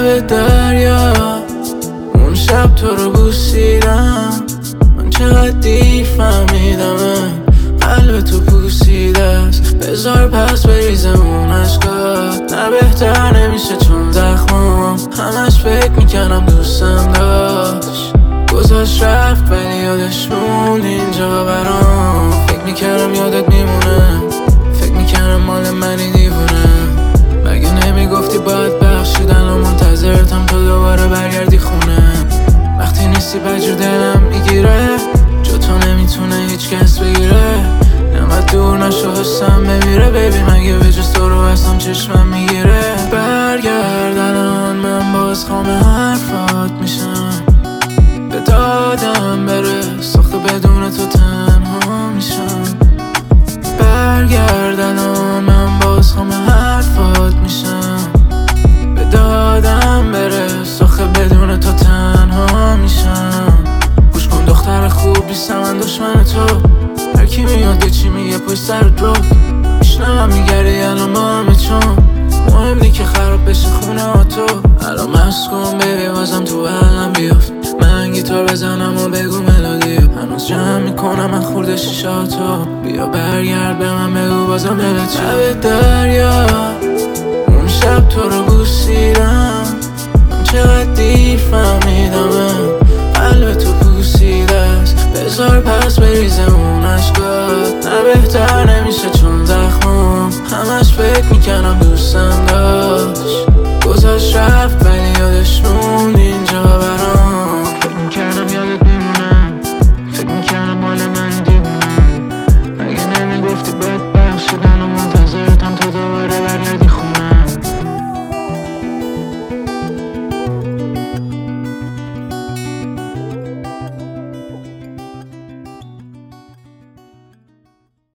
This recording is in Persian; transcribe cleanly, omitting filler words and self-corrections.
لب دریا اون شب تو رو بوسیدم، من چقدر دیر فهمیدم قلب تو پوسیده است. بذار پس بریزه اون عشقات، نه بهتر نمیشه چون زخمم همش فکر میکنم دوستم داشت. گذاشت رفت ولی یادش موند اینجا برام. فکر میکردم یادت میمونه، فکر میکردم مال منی دیوونه. مگه نمیگفتی باید بخشیدن و منتظرتم تو دوباره برگردی خونه. وقتی نیستی بجور دلم میگیره، جو تو نمیتونه هیچ کس بگیره. نمت دور نشو حسم بمیره بیبی، مگه به جز تو رو هستم چشمم میگیره. برگرد الان من باز خام حرفات میشم، به دادم بره ساخته بدون تو تنها میشم. برگرد الان من باز خام حرفات میشم، به دادم بره ساخته بدون تو تنها میشم. گوش کن دختر خوب نیستم من دشمن تو، هر کی میاد یه چی میگه پشت سر درو. میشنم میگردی الان با همه چون مهم نی که خراب بشه خونه ها تو. الان مست کن بیبی بازم تو علم بیافت، من گیتار بزنم و بگو ملودی. هنوز جمع میکنم من خورده شیشاتو، بیا برگرد به من بگو بازم دلت چه. لب دریا اون شب تو رو بوسیدم، من چقدر دیر فهمیدم قلب تو پوسیده است. بذار پس بریزه اون عشقات، نه بهتر نمیشه چون زخمم همش فکر میکنم دوستم داشت. گذاشت رفت ولی